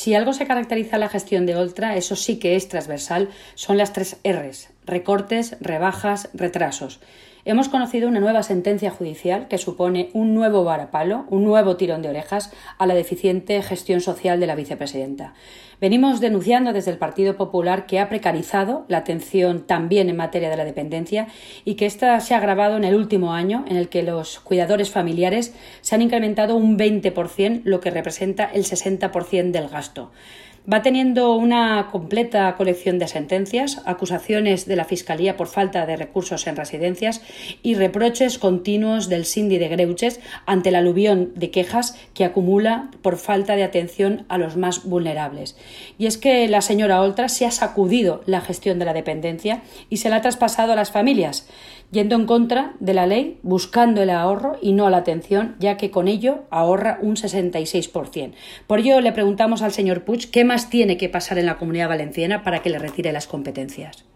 Si algo se caracteriza en la gestión de Oltra, eso sí que es transversal, son las 3 Rs: recortes, rebajas, retrasos. Hemos conocido una nueva sentencia judicial que supone un nuevo varapalo, un nuevo tirón de orejas a la deficiente gestión social de la vicepresidenta. Venimos denunciando desde el Partido Popular que ha precarizado la atención también en materia de la dependencia y que esta se ha agravado en el último año, en el que los cuidadores familiares se han incrementado un 20%, lo que representa el 60% del gasto. Va teniendo una completa colección de sentencias, acusaciones de la Fiscalía por falta de recursos en residencias y reproches continuos del Síndic de Greuges ante el aluvión de quejas que acumula por falta de atención a los más vulnerables. Y es que la señora Oltra se ha sacudido la gestión de la dependencia y se la ha traspasado a las familias, yendo en contra de la ley, buscando el ahorro y no la atención, ya que con ello ahorra un 66%. Por ello le preguntamos al señor Puig qué más tiene que pasar en la Comunidad Valenciana para que le retire las competencias.